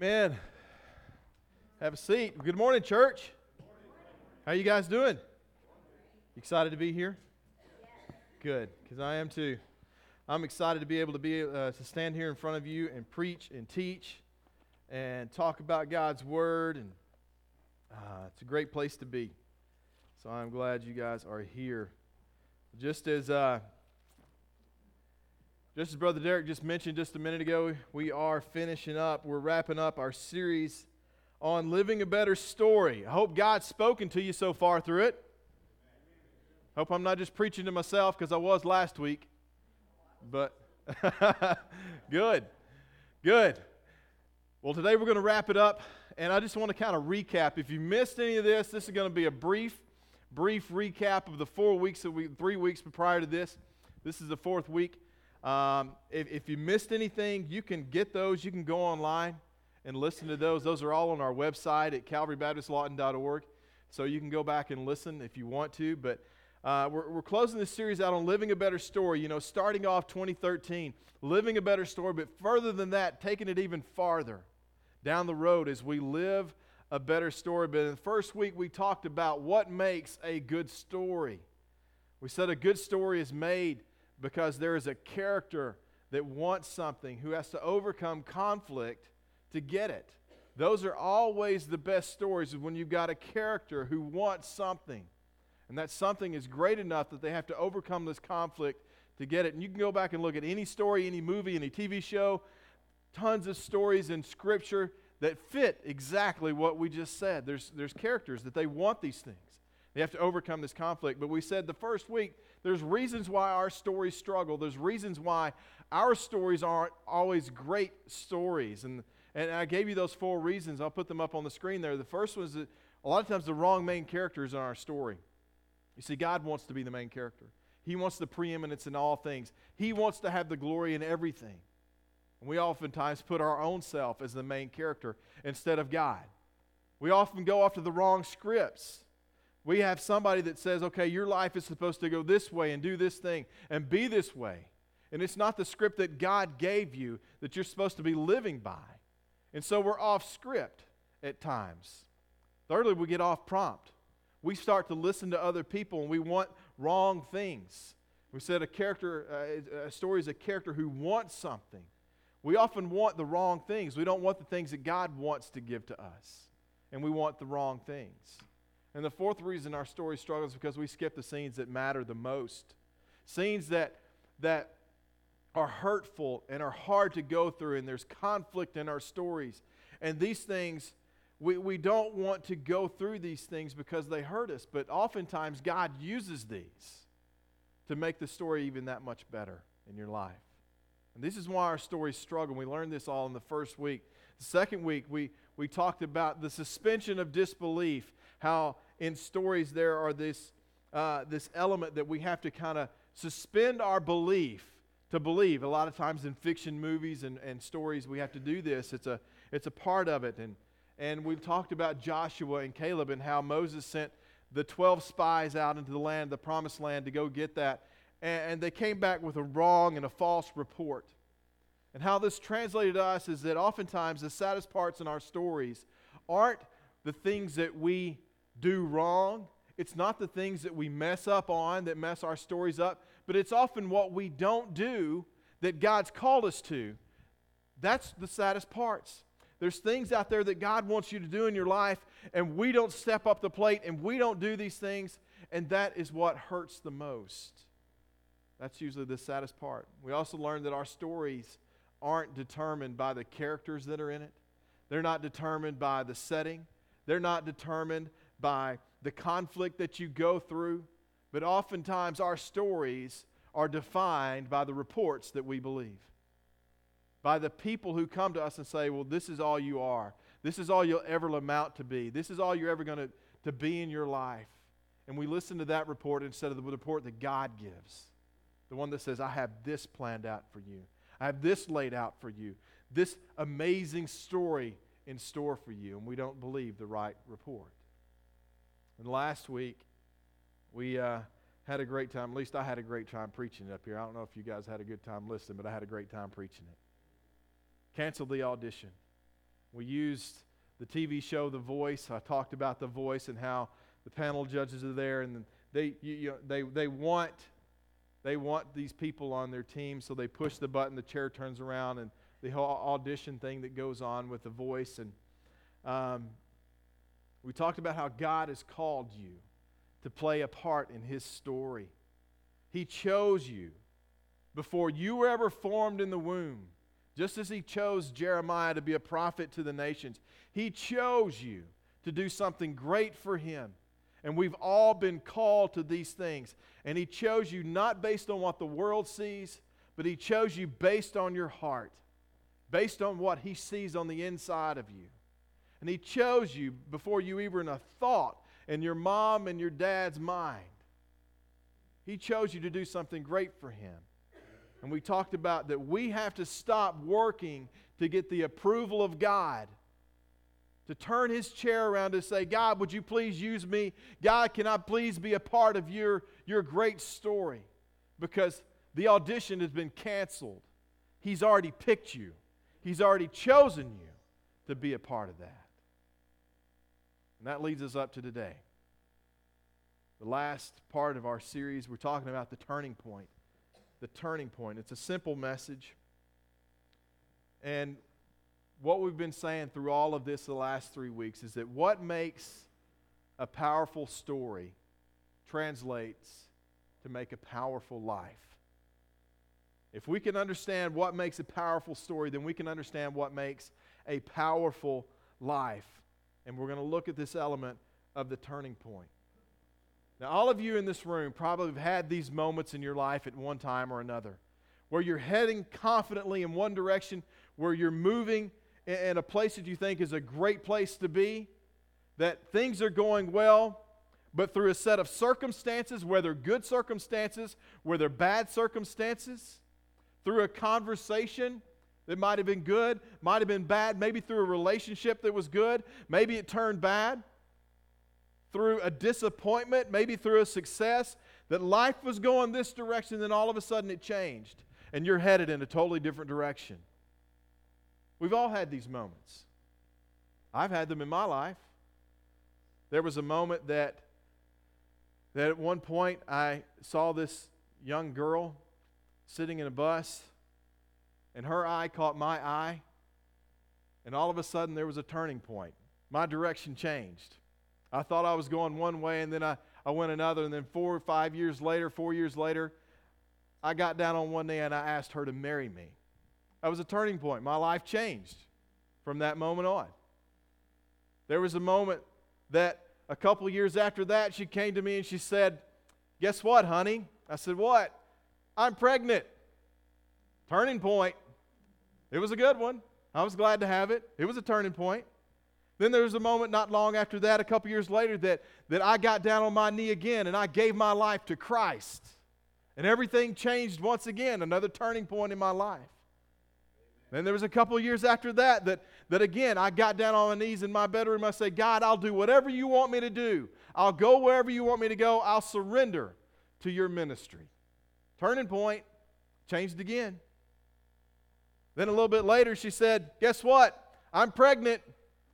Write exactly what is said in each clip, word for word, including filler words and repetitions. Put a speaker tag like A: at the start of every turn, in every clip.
A: Man, have a seat. Good morning, church. How you guys doing? Excited to be here? Good, because I am too. I'm excited to be able to be uh, to stand here in front of you and preach and teach and talk about God's Word, and uh, it's a great place to be. So I'm glad you guys are here. Just as uh, just as Brother Derek just mentioned just a minute ago, we are finishing up. We're wrapping up our series on living a better story. I hope God's spoken to you so far through it. Hope I'm not just preaching to myself, because I was last week. But good, good. Well, today we're going to wrap it up, and I just want to kind of recap. If you missed any of this, this is going to be a brief, brief recap of the four weeks that we, three weeks prior to this. This is the fourth week. Um, if, if you missed anything, you can get those. You can go online and listen to those. Those are all on our website at calvary baptist lawton dot org. So you can go back and listen if you want to. But uh, we're, we're closing this series out on living a better story. You know, starting off twenty thirteen, living a better story. But further than that, taking it even farther down the road as we live a better story. But in the first week, we talked about what makes a good story. We said a good story is made because there is a character that wants something, who has to overcome conflict to get it. Those are always the best stories, when you've got a character who wants something, and that something is great enough that they have to overcome this conflict to get it. And you can go back and look at any story, any movie, any T V show, tons of stories in Scripture that fit exactly what we just said. There's, there's characters that they want these things. They have to overcome this conflict. But we said the first week, there's reasons why our stories struggle. There's reasons why our stories aren't always great stories. And, and I gave you those four reasons. I'll put them up on the screen there. The first one is that a lot of times the wrong main characters in our story. You see, God wants to be the main character. He wants the preeminence in all things. He wants to have the glory in everything. And we oftentimes put our own self as the main character instead of God. We often go after the wrong scripts. We have somebody that says, okay, your life is supposed to go this way and do this thing and be this way. And it's not the script that God gave you that you're supposed to be living by. And so we're off script at times. Thirdly, we get off prompt. We start to listen to other people and we want wrong things. We said a character, uh, a story is a character who wants something. We often want the wrong things. We don't want the things that God wants to give to us. And we want the wrong things. And the fourth reason our story struggles is because we skip the scenes that matter the most. Scenes that, that are hurtful and are hard to go through, and there's conflict in our stories. And these things, we, we don't want to go through these things because they hurt us. But oftentimes God uses these to make the story even that much better in your life. And this is why our stories struggle. We learned this all in the first week. The second week, we, we talked about the suspension of disbelief, how in stories there are this, uh, this element that we have to kind of suspend our belief to believe. A lot of times in fiction movies and, and stories, we have to do this. It's a, it's a part of it. And, and we've talked about Joshua and Caleb and how Moses sent the twelve spies out into the land, the promised land, to go get that. And, and they came back with a wrong and a false report. And how this translated to us is that oftentimes the saddest parts in our stories aren't the things that we do wrong. It's not the things that we mess up on that mess our stories up, but it's often what we don't do that God's called us to. That's the saddest parts. There's things out there that God wants you to do in your life, and we don't step up the plate, and we don't do these things, and that is what hurts the most. That's usually the saddest part. We also learned that our stories aren't determined by the characters that are in it. They're not determined by the setting. They're not determined by the conflict that you go through. But oftentimes our stories are defined by the reports that we believe. By the people who come to us and say, well, this is all you are. This is all you'll ever amount to be. This is all you're ever going to, to be in your life. And we listen to that report instead of the report that God gives. The one that says, I have this planned out for you. I have this laid out for you. This amazing story in store for you. And we don't believe the right report. And last week, we uh, had a great time. At least I had a great time preaching it up here. I don't know if you guys had a good time listening, but I had a great time preaching it. Canceled the audition. We used the T V show The Voice. I talked about The Voice and how the panel judges are there, and they you, you know, they they want they want these people on their team, so they push the button, the chair turns around, and the whole audition thing that goes on with The Voice. And um, we talked about how God has called you to play a part in His story. He chose you before you were ever formed in the womb. Just as He chose Jeremiah to be a prophet to the nations, He chose you to do something great for Him. And we've all been called to these things. And He chose you not based on what the world sees, but He chose you based on your heart, based on what He sees on the inside of you. And He chose you before you even a thought in your mom and your dad's mind. He chose you to do something great for Him. And we talked about that we have to stop working to get the approval of God, to turn His chair around and say, God, would you please use me? God, can I please be a part of your, your great story? Because the audition has been canceled. He's already picked you. He's already chosen you to be a part of that. And that leads us up to today. The last part of our series, we're talking about the turning point. The turning point. It's a simple message. And what we've been saying through all of this the last three weeks is that what makes a powerful story translates to make a powerful life. If we can understand what makes a powerful story, then we can understand what makes a powerful life. And we're going to look at this element of the turning point. Now, all of you in this room probably have had these moments in your life at one time or another where you're heading confidently in one direction, where you're moving in a place that you think is a great place to be, that things are going well, but through a set of circumstances, whether good circumstances, whether bad circumstances, through a conversation that might have been good, might have been bad, maybe through a relationship that was good, maybe it turned bad, through a disappointment, maybe through a success, that life was going this direction, then all of a sudden it changed, and you're headed in a totally different direction. We've all had these moments. I've had them in my life. There was a moment that, that at one point I saw this young girl sitting in a bus, and her eye caught my eye, and all of a sudden there was a turning point. My direction changed. I thought I was going one way, and then I, I went another, and then four or five years later, four years later, I got down on one knee and I asked her to marry me. That was a turning point. My life changed from that moment on. There was a moment that a couple years after that, she came to me and she said, guess what, honey? I said, what? I'm pregnant. Turning point. It was a good one. I was glad to have it. It was a turning point. Then there was a moment not long after that, a couple years later, that, that I got down on my knee again and I gave my life to Christ. And everything changed once again, another turning point in my life. Then there was a couple of years after that, that that again, I got down on my knees in my bedroom. I said, God, I'll do whatever you want me to do. I'll go wherever you want me to go. I'll surrender to your ministry. Turning point, changed again. Then a little bit later, she said, guess what? I'm pregnant.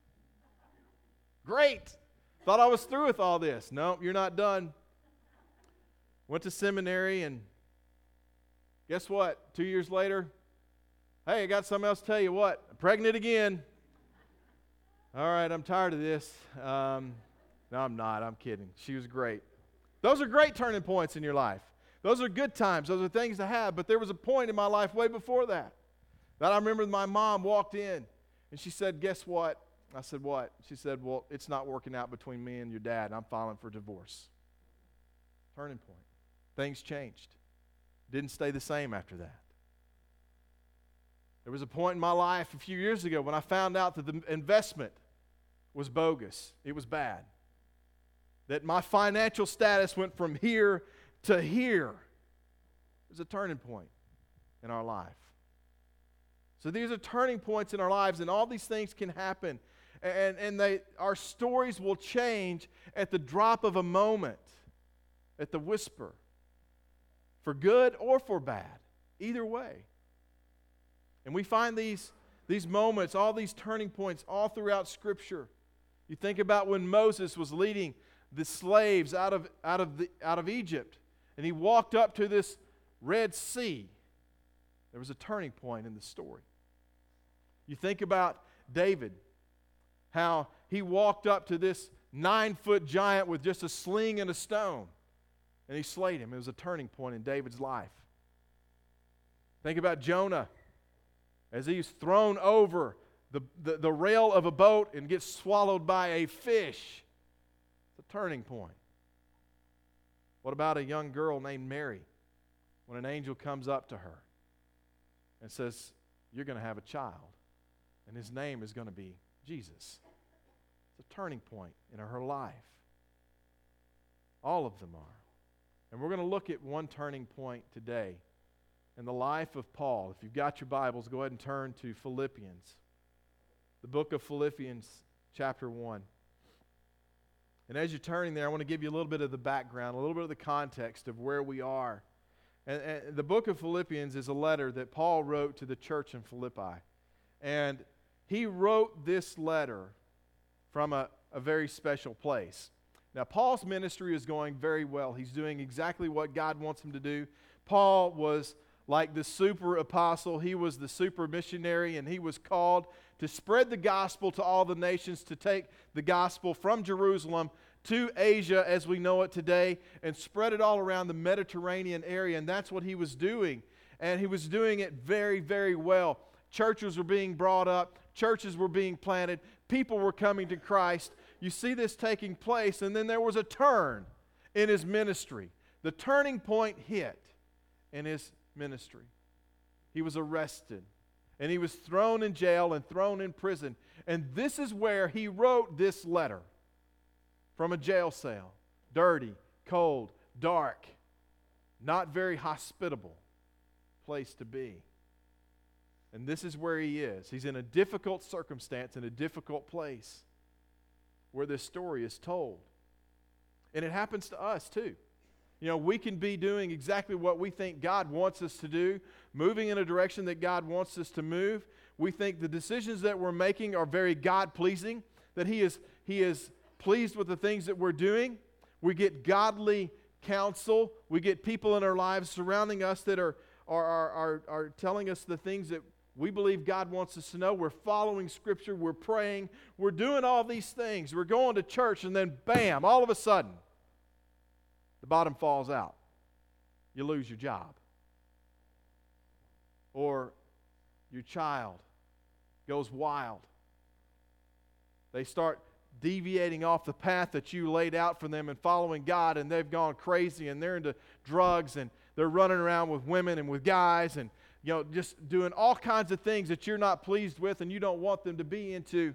A: Great. Thought I was through with all this. No, you're not done. Went to seminary, and guess what? Two years later, hey, I got something else to tell you. What? I'm pregnant again. All right, I'm tired of this. Um, no, I'm not. I'm kidding. She was great. Those are great turning points in your life. Those are good times. Those are things to have. But there was a point in my life way before that that I remember my mom walked in, and she said, guess what? I said, what? She said, well, it's not working out between me and your dad. I'm filing for divorce. Turning point. Things changed. Didn't stay the same after that. There was a point in my life a few years ago when I found out that the investment was bogus. It was bad. That my financial status went from here to here. It was a turning point in our life. So these are turning points in our lives, and all these things can happen. And, and they, our stories will change at the drop of a moment, at the whisper, for good or for bad, either way. And we find these, These moments, all these turning points all throughout Scripture. You think about when Moses was leading the slaves out of, out of, the, out of Egypt, and he walked up to this Red Sea. There was a turning point in the story. You think about David, how he walked up to this nine-foot giant with just a sling and a stone, and he slayed him. It was a turning point in David's life. Think about Jonah, as he's thrown over the, the, the rail of a boat and gets swallowed by a fish. It's a turning point. What about a young girl named Mary, when an angel comes up to her and says, you're going to have a child, and his name is going to be Jesus? It's a turning point in her life. All of them are. And we're going to look at one turning point today in the life of Paul. If you've got your Bibles, go ahead and turn to Philippians. The book of Philippians, chapter one. And as you're turning there, I want to give you a little bit of the background, a little bit of the context of where we are. And, and the book of Philippians is a letter that Paul wrote to the church in Philippi. And he wrote this letter from a, a very special place. Now, Paul's ministry is going very well. He's doing exactly what God wants him to do. Paul was like the super apostle. He was the super missionary, and he was called to spread the gospel to all the nations, to take the gospel from Jerusalem to Asia as we know it today and spread it all around the Mediterranean area. And that's what he was doing. And he was doing it very, very well. Churches were being brought up. Churches were being planted. People were coming to Christ. You see this taking place, and then there was a turn in his ministry. The turning point hit in his ministry. He was arrested, and he was thrown in jail and thrown in prison. And this is where he wrote this letter from a jail cell. Dirty, cold, dark, not very hospitable place to be. And this is where he is. He's in a difficult circumstance, in a difficult place where this story is told. And it happens to us too. You know, we can be doing exactly what we think God wants us to do, moving in a direction that God wants us to move. We think the decisions that we're making are very God-pleasing, that He is, He is pleased with the things that we're doing. We get godly counsel. We get people in our lives surrounding us that are, are, are, are, are telling us the things that we believe God wants us to know. We're following Scripture. We're praying. We're doing all these things. We're going to church, and then bam, all of a sudden, the bottom falls out. You lose your job. Or your child goes wild. They start deviating off the path that you laid out for them and following God, and they've gone crazy, and they're into drugs, and they're running around with women and with guys, and you know, just doing all kinds of things that you're not pleased with and you don't want them to be into.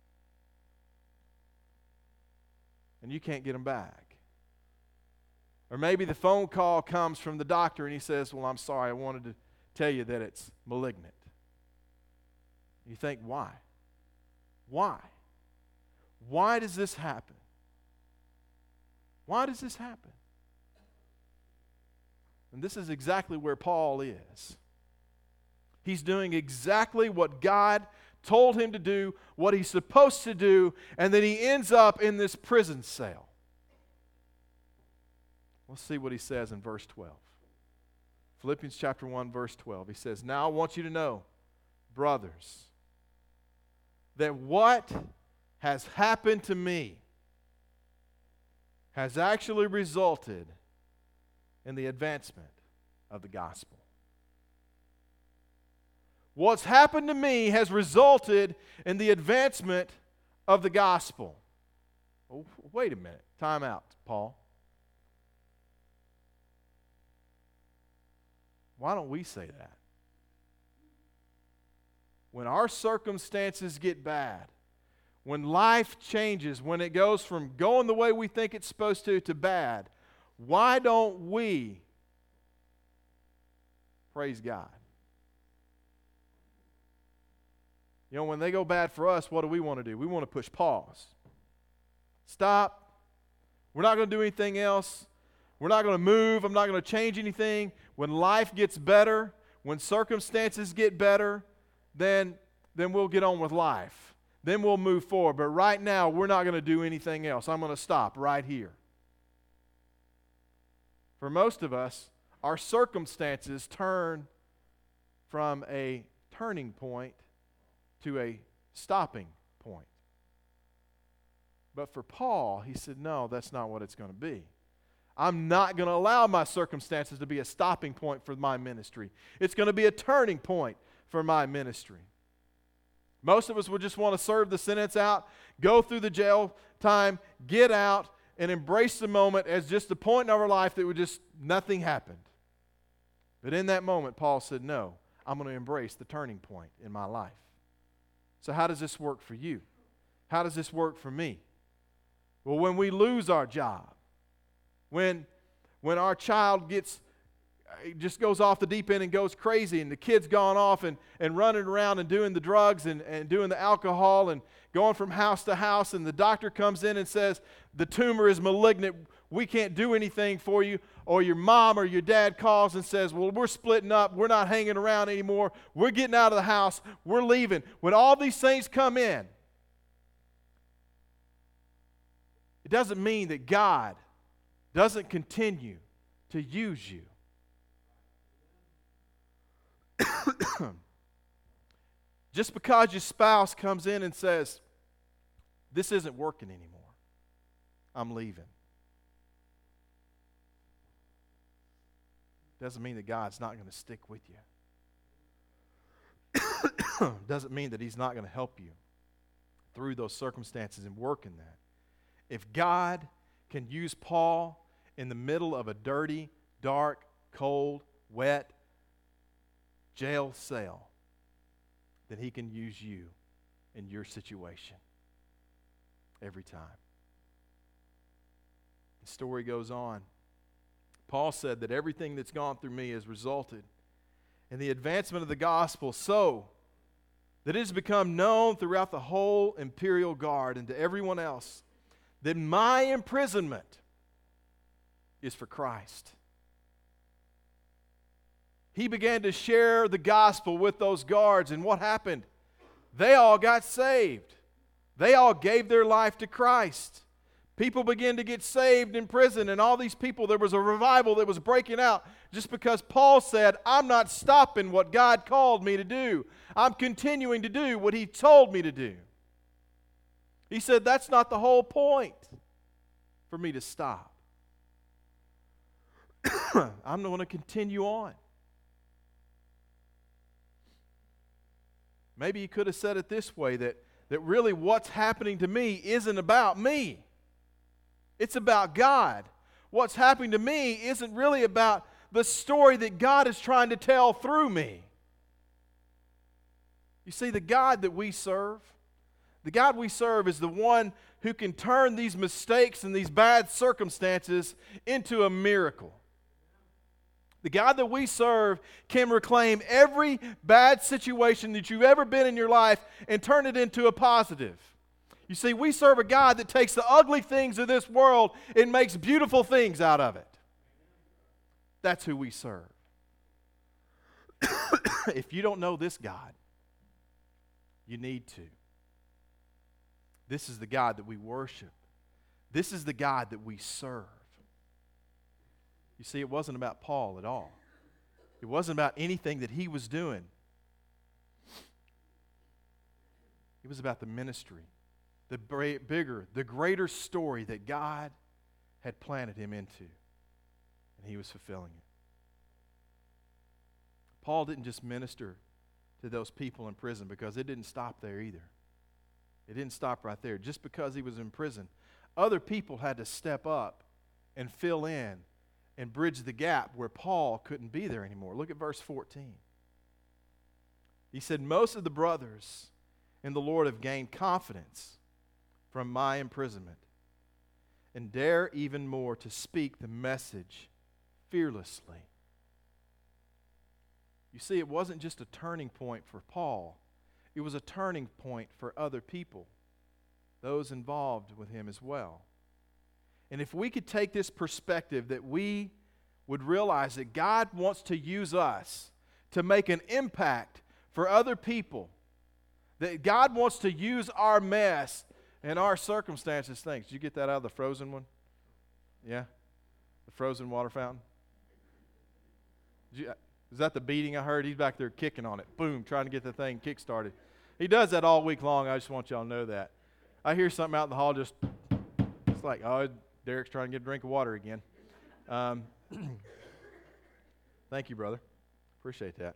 A: And you can't get them back. Or maybe the phone call comes from the doctor and he says, well, I'm sorry, I wanted to tell you that it's malignant. You think, why? Why? Why does this happen? Why does this happen? And this is exactly where Paul is. He's doing exactly what God told him to do, what he's supposed to do, and then he ends up in this prison cell. Let's see what he says in verse twelve. Philippians chapter one, verse twelve. He says, now I want you to know, brothers, that what has happened to me has actually resulted in the advancement of the gospel. What's happened to me has resulted in the advancement of the gospel. Oh, wait a minute. Time out, Paul. Why don't we say that? When our circumstances get bad, when life changes, when it goes from going the way we think it's supposed to to bad, why don't we praise God? You know, when they go bad for us, what do we want to do? We want to push pause. Stop. We're not going to do anything else. We're not going to move. I'm not going to change anything. When life gets better, when circumstances get better, then, then we'll get on with life. Then we'll move forward. But right now, we're not going to do anything else. I'm going to stop right here. For most of us, our circumstances turn from a turning point to a stopping point. But for Paul, he said, no, that's not what it's going to be. I'm not going to allow my circumstances to be a stopping point for my ministry. It's going to be a turning point for my ministry. Most of us would just want to serve the sentence out, go through the jail time, get out, and embrace the moment as just the point in our life that would just, nothing happened. But in that moment, Paul said, no, I'm going to embrace the turning point in my life. So how does this work for you? How does this work for me? Well, when we lose our job, when, when our child gets, just goes off the deep end and goes crazy, and the kid's gone off and, and running around and doing the drugs and, and doing the alcohol and going from house to house, and the doctor comes in and says, the tumor is malignant, we can't do anything for you, or your mom or your dad calls and says, well, we're splitting up, we're not hanging around anymore, we're getting out of the house, we're leaving. When all these things come in, it doesn't mean that God doesn't continue to use you. Just because your spouse comes in and says, this isn't working anymore, I'm leaving, doesn't mean that God's not going to stick with you. Doesn't mean that He's not going to help you through those circumstances and work in that. If God can use Paul in the middle of a dirty, dark, cold, wet jail cell, then He can use you in your situation every time. The story goes on. Paul said that everything that's gone through me has resulted in the advancement of the gospel, so that it has become known throughout the whole imperial guard and to everyone else that my imprisonment is for Christ. He began to share the gospel with those guards, and what happened? They all got saved. They all gave their life to Christ. People began to get saved in prison, and all these people, there was a revival that was breaking out just because Paul said, I'm not stopping what God called me to do. I'm continuing to do what He told me to do. He said, that's not the whole point for me to stop. I'm going to continue on. Maybe you could have said it this way, that, that really what's happening to me isn't about me. It's about God. What's happening to me isn't really about the story that God is trying to tell through me. You see, the God that we serve, the God we serve is the one who can turn these mistakes and these bad circumstances into a miracle. The God that we serve can reclaim every bad situation that you've ever been in your life and turn it into a positive. You see, we serve a God that takes the ugly things of this world and makes beautiful things out of it. That's who we serve. If you don't know this God, you need to. This is the God that we worship. This is the God that we serve. You see, it wasn't about Paul at all. It wasn't about anything that he was doing. It was about the ministry, the bigger, the greater story that God had planted him into, and he was fulfilling it. Paul didn't just minister to those people in prison because it didn't stop there either. It didn't stop right there. Just because he was in prison, other people had to step up and fill in and bridge the gap where Paul couldn't be there anymore. Look at verse fourteen. He said, most of the brothers in the Lord have gained confidence from my imprisonment and dare even more to speak the message fearlessly. You see, it wasn't just a turning point for Paul. It was a turning point for other people, those involved with him as well. And if we could take this perspective that we would realize that God wants to use us to make an impact for other people, That God wants to use our mess and our circumstances. Things. Did you get that out of the frozen one? Yeah? The frozen water fountain? Did you, is that the beating I heard? He's back there kicking on it. Boom, trying to get the thing kick-started. He does that all week long. I just want y'all to know that. I hear something out in the hall just, it's like, oh, Derek's trying to get a drink of water again. Um, thank you, brother. Appreciate that.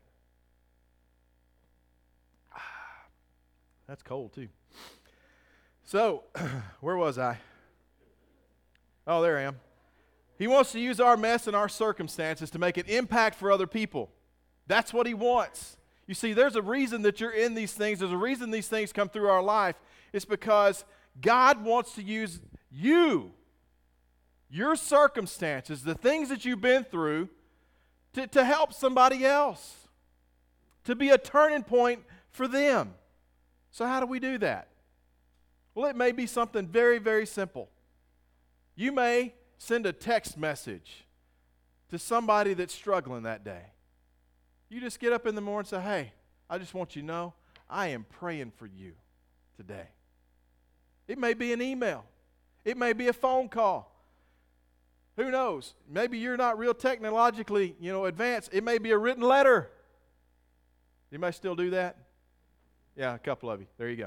A: That's cold, too. So, where was I? Oh, there I am. He wants to use our mess and our circumstances to make an impact for other people. That's what he wants. You see, there's a reason that you're in these things. There's a reason these things come through our life. It's because God wants to use you, your circumstances, the things that you've been through, to, to help somebody else, to be a turning point for them. So how do we do that? Well, it may be something very, very simple. You may send a text message to somebody that's struggling that day. You just get up in the morning and say, hey, I just want you to know I am praying for you today. It may be an email. It may be a phone call. Who knows? Maybe you're not real technologically, you know, advanced. It may be a written letter. You may still do that? Yeah, a couple of you. There you go.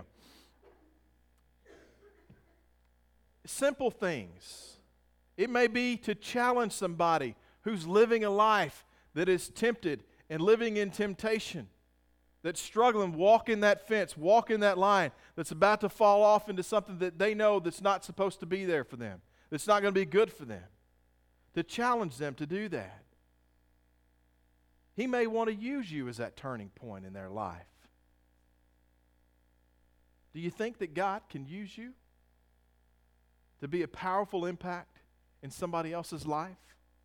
A: Simple things. It may be to challenge somebody who's living a life that is tempted and living in temptation, that's struggling, walking that fence, walking that line, that's about to fall off into something that they know that's not supposed to be there for them, that's not going to be good for them, to challenge them to do that. He may want to use you as that turning point in their life. Do you think that God can use you to be a powerful impact in somebody else's life?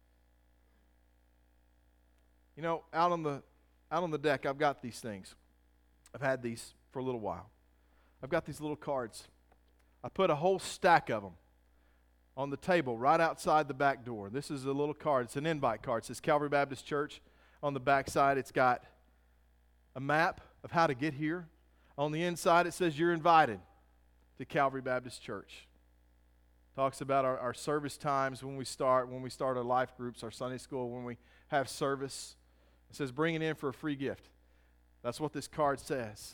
A: You know, out on the out on the deck, I've got these things. I've had these for a little while. I've got these little cards. I put a whole stack of them on the table right outside the back door. This is a little card. It's an invite card. It says Calvary Baptist Church. On the back side, it's got a map of how to get here. On the inside, it says you're invited to Calvary Baptist Church. Talks about our, our service times when we start, when we start our life groups, our Sunday school, when we have service. It says bring it in for a free gift. That's what this card says.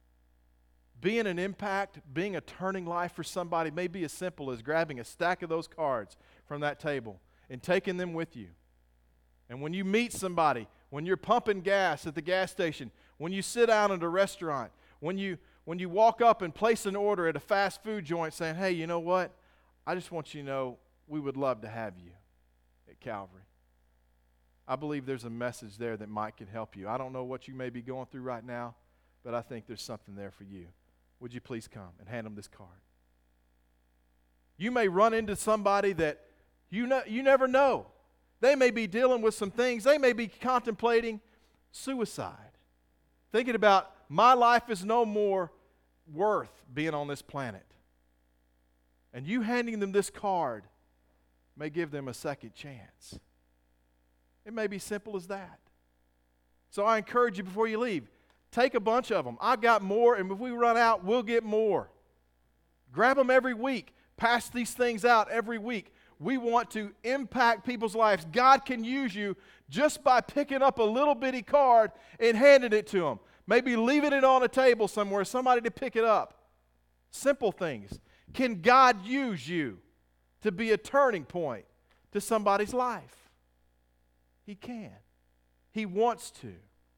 A: Being an impact, being a turning life for somebody may be as simple as grabbing a stack of those cards from that table and taking them with you. And when you meet somebody, when you're pumping gas at the gas station, when you sit down at a restaurant, when you when you walk up and place an order at a fast food joint saying, hey, you know what? I just want you to know we would love to have you at Calvary. I believe there's a message there that might can help you. I don't know what you may be going through right now, but I think there's something there for you. Would you please come and hand them this card? You may run into somebody that you know, you never know. They may be dealing with some things. They may be contemplating suicide. Thinking about, my life is no more worth being on this planet. And you handing them this card may give them a second chance. It may be simple as that. So I encourage you before you leave, take a bunch of them. I've got more, and if we run out, we'll get more. Grab them every week. Pass these things out every week. We want to impact people's lives. God can use you just by picking up a little bitty card and handing it to them. Maybe leaving it on a table somewhere, somebody to pick it up. Simple things. Can God use you to be a turning point to somebody's life? He can. He wants to.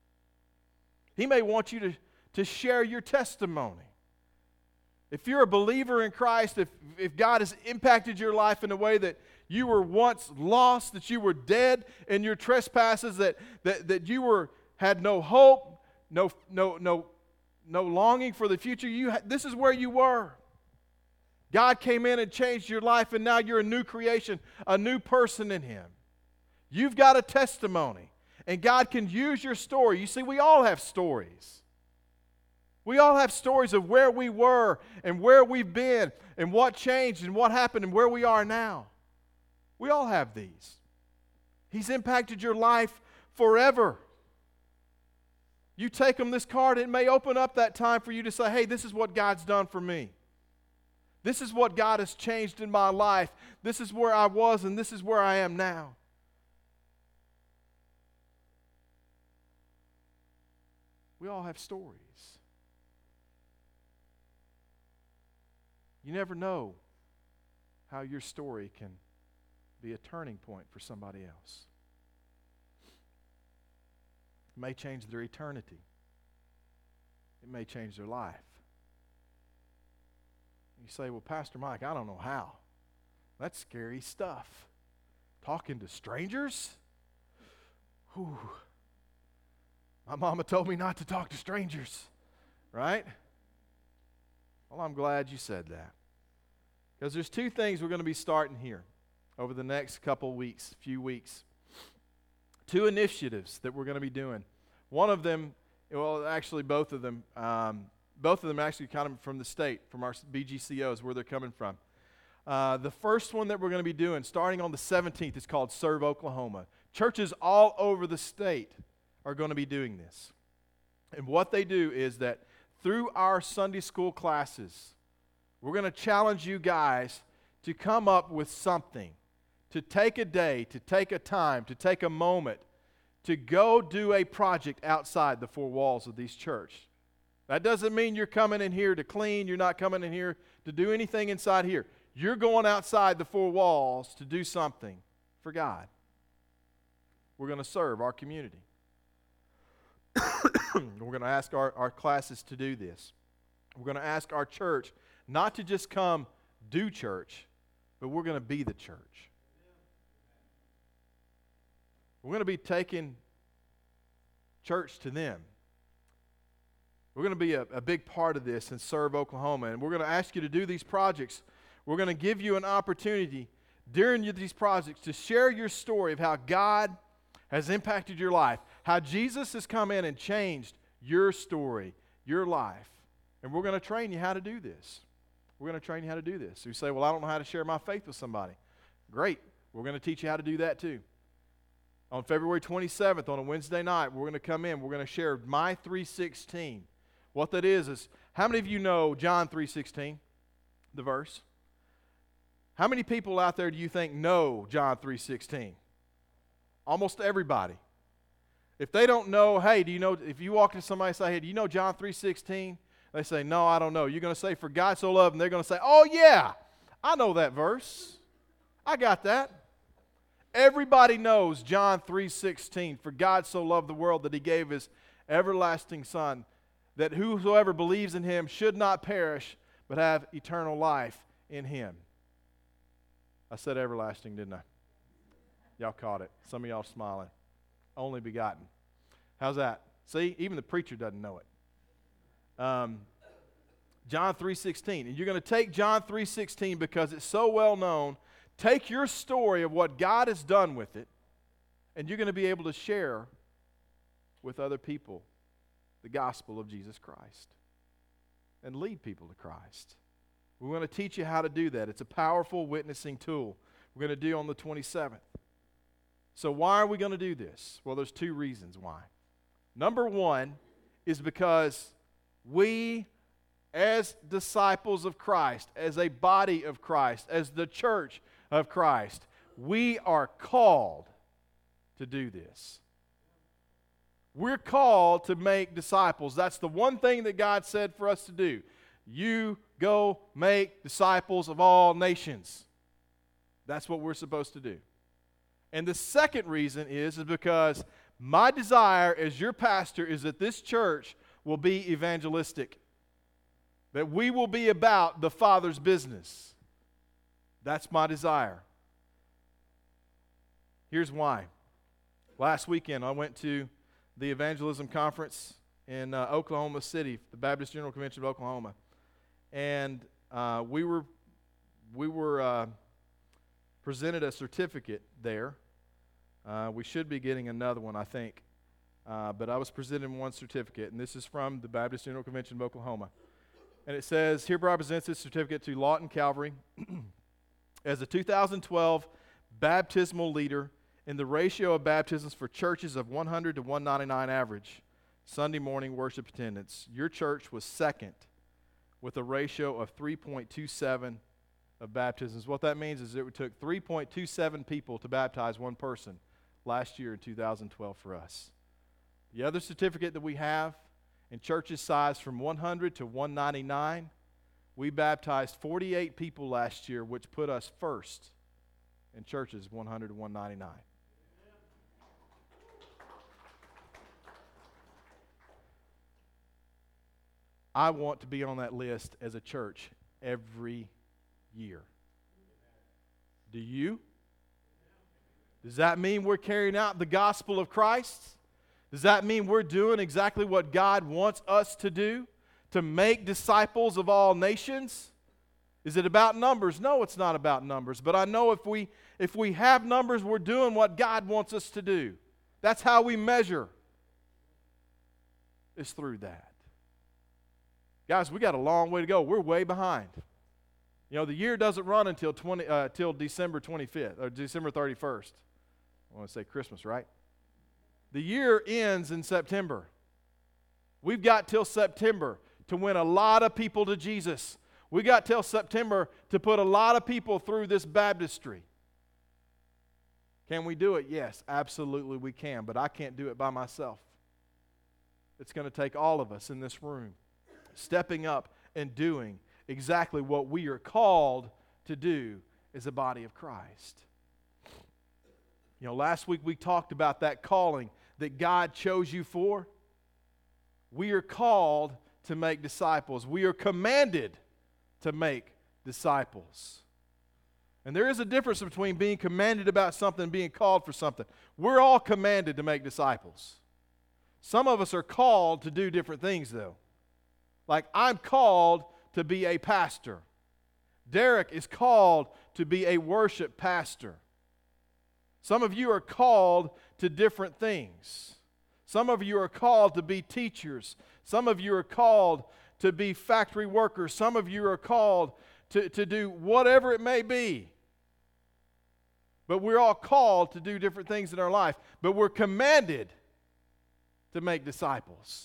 A: He may want you to, to share your testimony. If you're a believer in Christ, if, if God has impacted your life in a way that you were once lost, that you were dead in your trespasses, that, that, that you were had no hope, no, no, no, no longing for the future, you ha- this is where you were. God came in and changed your life, and now you're a new creation, a new person in Him. You've got a testimony, and God can use your story. You see, we all have stories. We all have stories of where we were and where we've been and what changed and what happened and where we are now. We all have these. He's impacted your life forever. You take them this card, it may open up that time for you to say, hey, this is what God's done for me. This is what God has changed in my life. This is where I was and this is where I am now. We all have stories. You never know how your story can be a turning point for somebody else. It may change their eternity. It may change their life. You say, well, Pastor Mike, I don't know how. That's scary stuff. Talking to strangers? Whew. My mama told me not to talk to strangers, right? Well, I'm glad you said that. Because there's two things we're going to be starting here over the next couple weeks, few weeks. Two initiatives that we're going to be doing. One of them, well, actually both of them, um, both of them actually kind of from the state, from our B G C Os, where they're coming from. Uh, the first one that we're going to be doing, starting on the seventeenth, is called Serve Oklahoma. Churches all over the state are going to be doing this. And what they do is that through our Sunday school classes, we're going to challenge you guys to come up with something, to take a day, to take a time, to take a moment, to go do a project outside the four walls of these church. That doesn't mean you're coming in here to clean. You're not coming in here to do anything inside here. You're going outside the four walls to do something for God. We're going to serve our community. We're going to ask our, our classes to do this. We're going to ask our church not to just come do church, but we're going to be the church. We're going to be taking church to them. We're going to be a, a big part of this and serve Oklahoma. And we're going to ask you to do these projects. We're going to give you an opportunity during these projects to share your story of how God has impacted your life, how Jesus has come in and changed your story, your life. And we're going to train you how to do this. We're going to train you how to do this. So you say, well, I don't know how to share my faith with somebody. Great. We're going to teach you how to do that too. On February twenty-seventh, on a Wednesday night, we're going to come in. We're going to share My three sixteen. What that is is, how many of you know John three sixteen, the verse? How many people out there do you think know John three sixteen? Almost everybody. If they don't know, hey, do you know, if you walk into somebody and say, hey, do you know John three sixteen? They say, no, I don't know. You're going to say, for God so loved, and they're going to say, oh yeah, I know that verse. I got that. Everybody knows John three sixteen. For God so loved the world that he gave his everlasting Son, that whosoever believes in him should not perish, but have eternal life in him. I said everlasting, didn't I? Y'all caught it. Some of y'all smiling. Only begotten. How's that? See, even the preacher doesn't know it. Um, John three sixteen. And you're going to take John three sixteen because it's so well known. Take your story of what God has done with it, and you're going to be able to share with other people the gospel of Jesus Christ and lead people to Christ. We're going to teach you how to do that. It's a powerful witnessing tool we're going to do on the twenty-seventh. So why are we going to do this? Well, there's two reasons why. Number one is because we, as disciples of Christ, as a body of Christ, as the church of Christ, we are called to do this. We're called to make disciples. That's the one thing that God said for us to do. You go make disciples of all nations. That's what we're supposed to do. And the second reason is, is because my desire as your pastor is that this church will be evangelistic. That we will be about the Father's business. That's my desire. Here's why. Last weekend I went to the evangelism conference in uh, Oklahoma City, the Baptist General Convention of Oklahoma. And uh, we were, we were uh, presented a certificate there. Uh, we should be getting another one, I think. Uh, but I was presented one certificate, and this is from the Baptist General Convention of Oklahoma. And it says, hereby presents this certificate to Lawton Calvary as a two thousand twelve baptismal leader in the ratio of baptisms for churches of one hundred to one ninety-nine average. Sunday morning worship attendance, your church was second with a ratio of three point two seven of baptisms. What that means is it took three point two seven people to baptize one person last year in two thousand twelve for us. The other certificate that we have in churches sized from one hundred to one ninety-nine, we baptized forty-eight people last year, which put us first in churches one hundred to one ninety-nine. I want to be on that list as a church every year. Do you? Does that mean we're carrying out the gospel of Christ? Does that mean we're doing exactly what God wants us to do? To make disciples of all nations? Is it about numbers? No, it's not about numbers. But I know if we if we have numbers, we're doing what God wants us to do. That's how we measure. It's through that. Guys, we got a long way to go. We're way behind. You know, the year doesn't run until twenty uh, till December twenty-fifth or December thirty-first. I want to say Christmas, right? The year ends in September. We've got till September to win a lot of people to Jesus. We got till September to put a lot of people through this baptistry. Can we do it? Yes, absolutely we can, but I can't do it by myself. It's going to take all of us in this room stepping up and doing exactly what we are called to do as a body of Christ. You know, last week we talked about that calling that God chose you for. We are called to make disciples. We are commanded to make disciples. And there is a difference between being commanded about something and being called for something. We're all commanded to make disciples. Some of us are called to do different things, though. Like, I'm called to be a pastor. Derek is called to be a worship pastor. Some of you are called to different things. Some of you are called to be teachers. Some of you are called to be factory workers. Some of you are called to, to do whatever it may be. But we're all called to do different things in our life. But we're commanded to make disciples.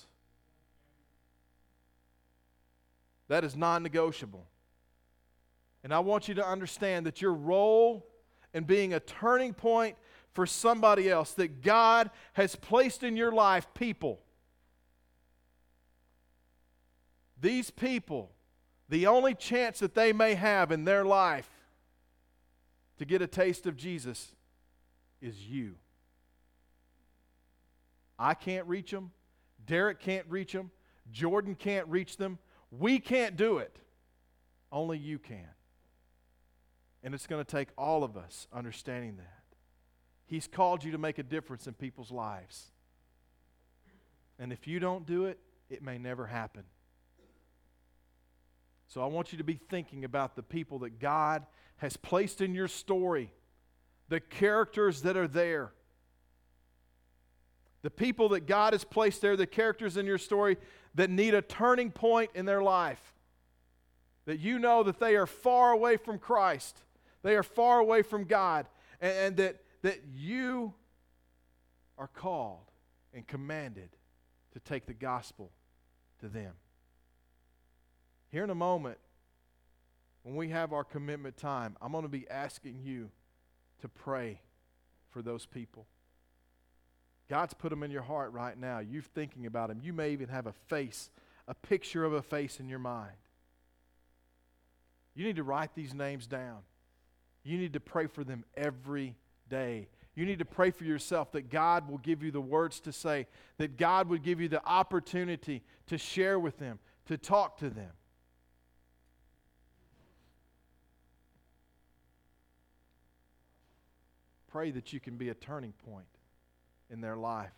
A: That is non-negotiable. And I want you to understand that your role in being a turning point for somebody else, that God has placed in your life people. These people, the only chance that they may have in their life to get a taste of Jesus is you. I can't reach them. Derek can't reach them. Jordan can't reach them. We can't do it. Only you can. And it's going to take all of us understanding that. He's called you to make a difference in people's lives. And if you don't do it, it may never happen. So I want you to be thinking about the people that God has placed in your story, the characters that are there. The people that God has placed there, the characters in your story that need a turning point in their life. That you know that they are far away from Christ. They are far away from God. And, and that, that you are called and commanded to take the gospel to them. Here in a moment, when we have our commitment time, I'm going to be asking you to pray for those people. God's put them in your heart right now. You're thinking about them. You may even have a face, a picture of a face in your mind. You need to write these names down. You need to pray for them every day. You need to pray for yourself that God will give you the words to say, that God would give you the opportunity to share with them, to talk to them. Pray that you can be a turning point in their life.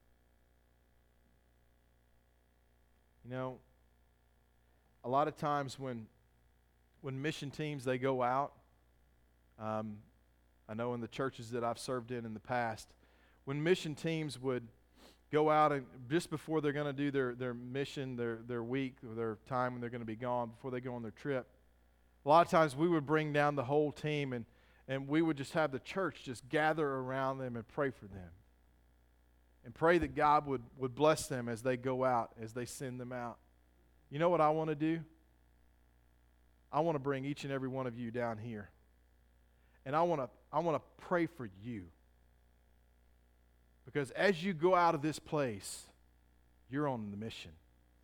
A: You know, a lot of times when when mission teams, they go out, um, I know in the churches that I've served in in the past, when mission teams would go out and just before they're going to do their, their mission, their, their week, or their time when they're going to be gone, before they go on their trip, a lot of times we would bring down the whole team and, and we would just have the church just gather around them and pray for them. and pray that God would, would bless them as they go out, as they send them out. You know what I want to do? I want to bring each and every one of you down here. And I want to I want to pray for you. Because as you go out of this place, you're on the mission.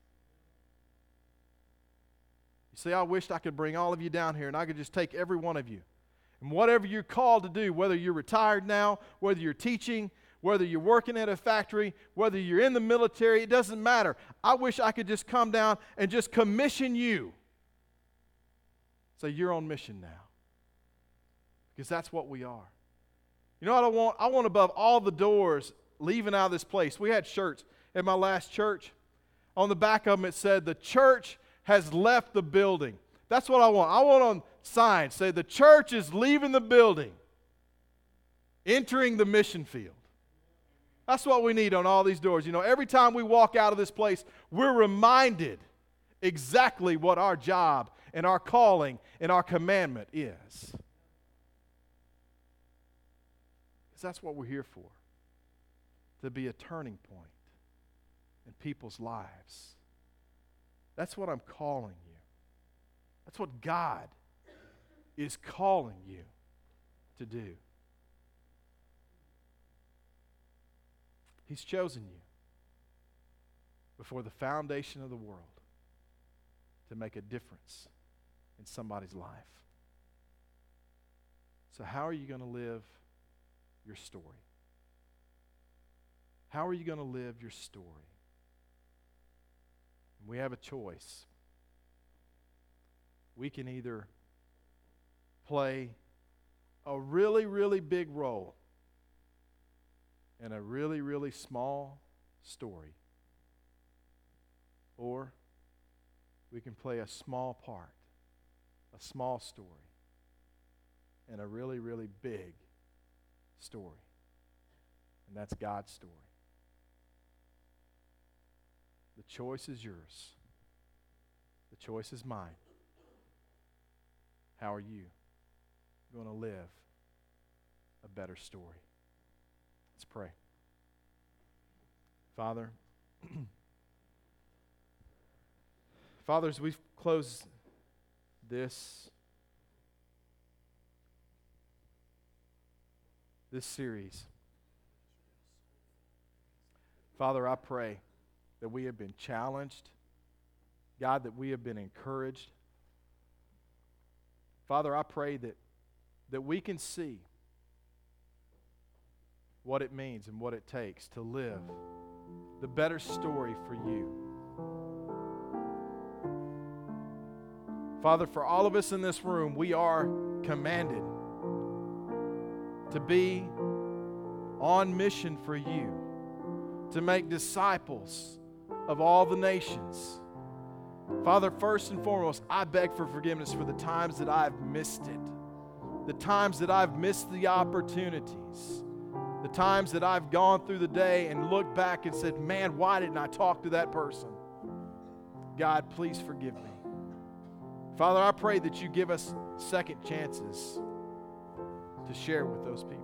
A: You see, I wished I could bring all of you down here and I could just take every one of you. And whatever you're called to do, whether you're retired now, whether you're teaching, whether you're working at a factory, whether you're in the military, it doesn't matter. I wish I could just come down and just commission you. Say, you're on mission now. Because that's what we are. You know what I want? I want above all the doors leaving out of this place. We had shirts at my last church. On the back of them it said, the church has left the building. That's what I want. I want on signs say, the church is leaving the building, entering the mission field. That's what we need on all these doors. You know, every time we walk out of this place, we're reminded exactly what our job and our calling and our commandment is. Because that's what we're here for. To be a turning point in people's lives. That's what I'm calling you. That's what God is calling you to do. He's chosen you before the foundation of the world to make a difference in somebody's life. So how are you going to live your story? How are you going to live your story? We have a choice. We can either play a really, really big role in a really, really small story, or we can play a small part, a small story, in a really, really big story. And that's God's story. The choice is yours. The choice is mine. How are you going to live a better story? Let's pray. Father, Father, as we close this, this series, Father, I pray that we have been challenged, God, that we have been encouraged. Father, I pray that, that we can see what it means and what it takes to live the better story for you. Father, for all of us in this room, we are commanded to be on mission for you, to make disciples of all the nations. Father, first and foremost, I beg for forgiveness for the times that I've missed it, the times that I've missed the opportunities, the times that I've gone through the day and looked back and said, man, why didn't I talk to that person? God, please forgive me. Father, I pray that you give us second chances to share with those people.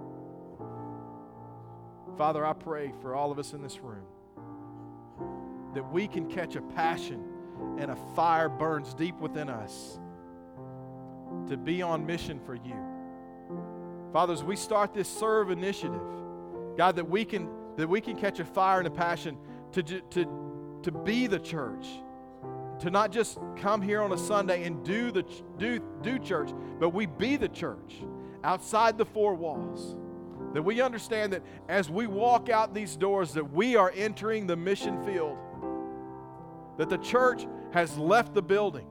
A: Father, I pray for all of us in this room that we can catch a passion and a fire burns deep within us to be on mission for you. Father, as we start this serve initiative, God, that we can that we can catch a fire and a passion to, to, to be the church, to not just come here on a Sunday and do the do do church, but we be the church outside the four walls. That we understand that as we walk out these doors, that we are entering the mission field. That the church has left the building.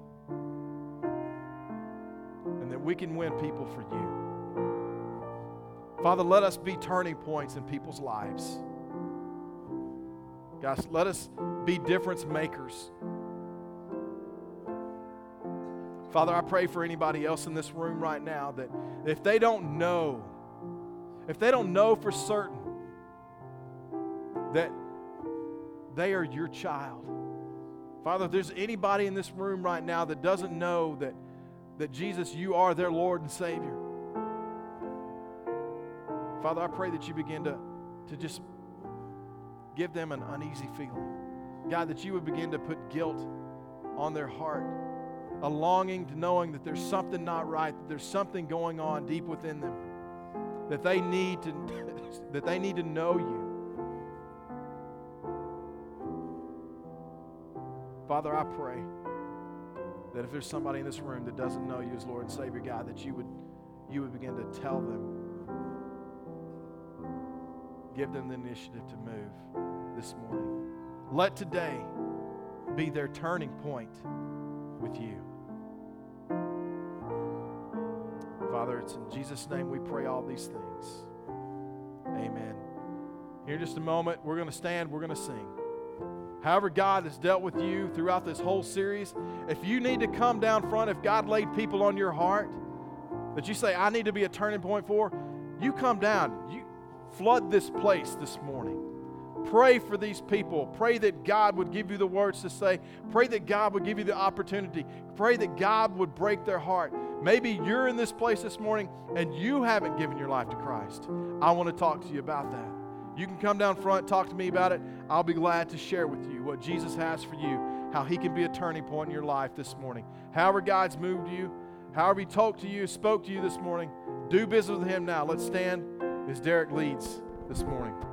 A: And that we can win people for you. Father, let us be turning points in people's lives. Guys, let us be difference makers. Father, I pray for anybody else in this room right now that if they don't know, if they don't know for certain that they are your child. Father, if there's anybody in this room right now that doesn't know that, that Jesus, you are their Lord and Savior. Father, I pray that you begin to, to just give them an uneasy feeling. God, that you would begin to put guilt on their heart, a longing to knowing that there's something not right, that there's something going on deep within them, that they need to, that they need to know you. Father, I pray that if there's somebody in this room that doesn't know you as Lord and Savior, God, that you would, you would begin to tell them, give them the initiative to move this morning. Let today be their turning point with you. Father, it's in Jesus' name we pray all these things. Amen. Here in just a moment, we're going to stand, we're going to sing. However God has dealt with you throughout this whole series, if you need to come down front, if God laid people on your heart that you say, I need to be a turning point for, you come down. You flood this place this morning. Pray for these people. Pray that God would give you the words to say. Pray that God would give you the opportunity. Pray that God would break their heart. Maybe you're in this place this morning and you haven't given your life to Christ. I want to talk to you about that. You can come down front, talk to me about it. I'll be glad to share with you what Jesus has for you, how he can be a turning point in your life this morning. However God's moved you, however he talked to you, spoke to you this morning, do business with him now. Let's stand as Derek leads this morning.